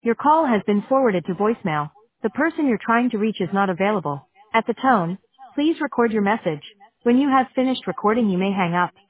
Your call has been forwarded to voicemail. The person you're trying to reach is not available. At the tone, please record your message. When you have finished recording, you may hang up.